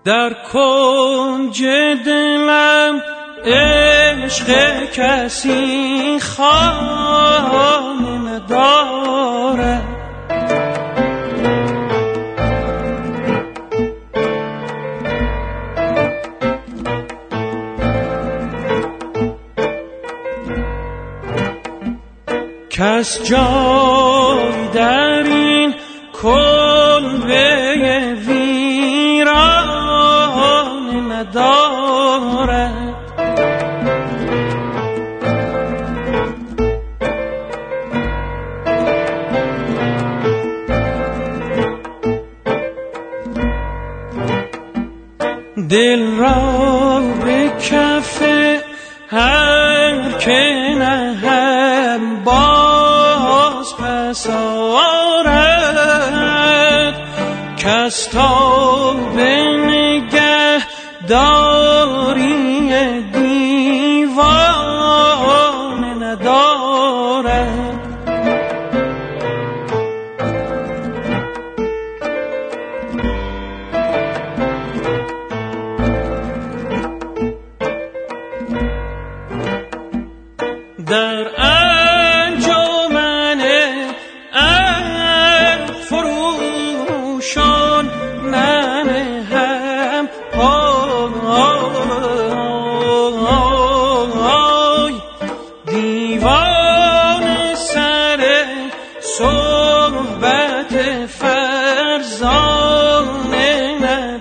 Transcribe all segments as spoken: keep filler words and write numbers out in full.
در کنج دلم عشق کسی خانه ندارد، کس جای در این کلبه ویران ندارد. دل را به کف هر که نهم باز پس آرد، کس تا به نگه داری دیوانه ندارد. در انجمن عقل فروشان من هم پای، دیوان سر صحبت فرزانه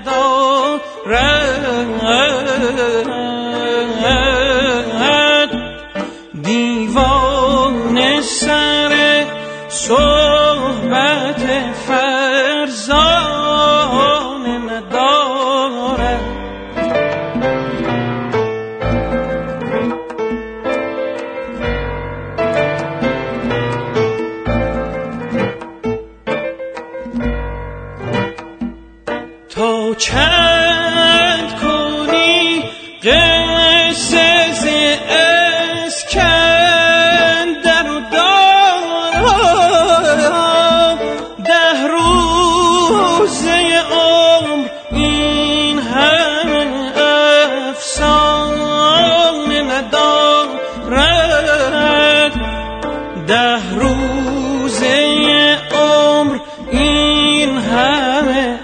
ندارد، دیوان سر صحبت فرزانه ندارد. تا چند کنی قصه ز اسکندر و دارم، ده روزه عمر این همه افسانه ندارد، ده روزه عمر این همه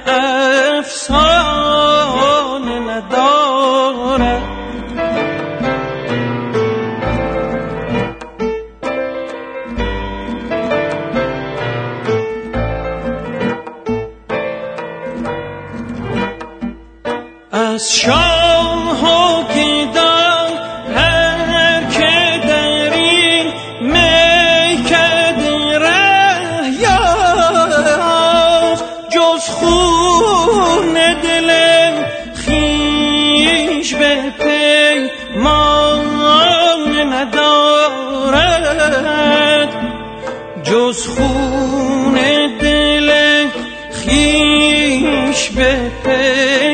افسانه ندارد. از شاه و گدای هر که در این میکده ره یافت، جز خون دل خویش به پیمانه ندارد، جز خون دل خویش به پیمانه